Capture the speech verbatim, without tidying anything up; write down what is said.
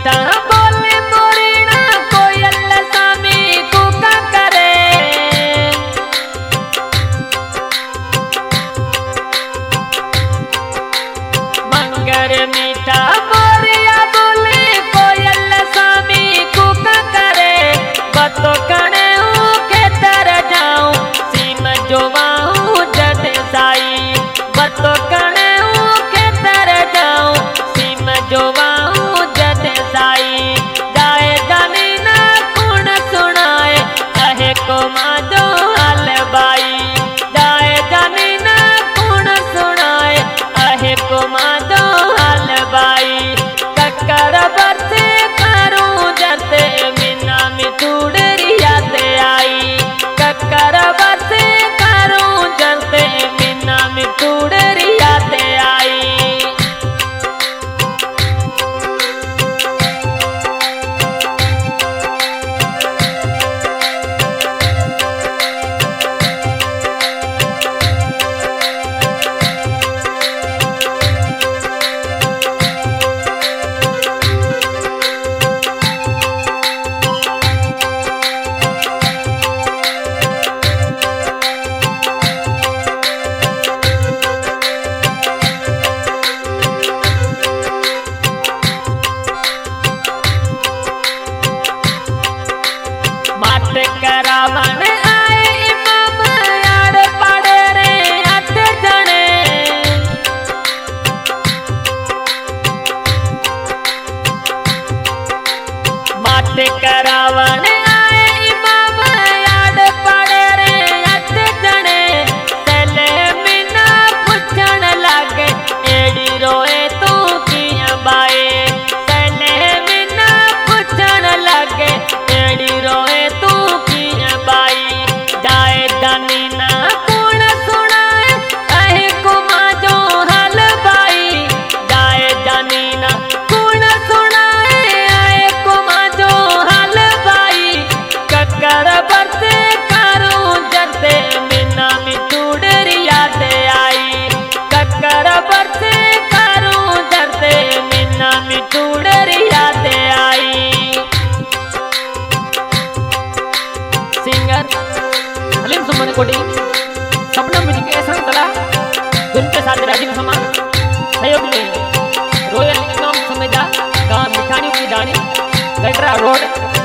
मीठा बोले मोरीना कोयल सामी कूका करे मंगर मीठा मोरिया बोले कोयल सामी कूका करे बतो कणे के तर जाऊं सीम जोवाऊं जद साई बतो कणे के तर जाऊं सीम जोवाऊं जद साई जाए जानी ना कौन सुनाए कहे को माजो हाल बाई जाए जानी ना कौन सुनाए कहे को माजो हाल बाई कक्कर बरसे करूं जते मिना मिठूड़रिया ते आई कक्कर बरसे करूं जते मिना मिठूड़रिया ते आई माट करावन आए इमाम यार पड़े रे अठ जने माट करावन आए इमाम यार पड़े रे अठ जने तले मिना पुछण लागे एड़ी रोए तू किया बाए तले मिना पुछण लागे एड़ी रोए तू किया बाई जाए जानी ना कौन सुनाए कहे को माजो हाल बाई जाए जानी ना कौन सुनाए आए को माजो हाल बाई कक्कर बरसे करूं जते मिना मिठूड़रिया ते आई कक्कर बरसे करूं जते मिना मिठूड़रिया ते आई सिंगर हलीम सुमन कोटी सपना म्यूजिक एहसान कला धुन के साथ राजीव समान सहयोग में रोयल इमाम समेजा गांव मिठानी की दानी गटरा रोड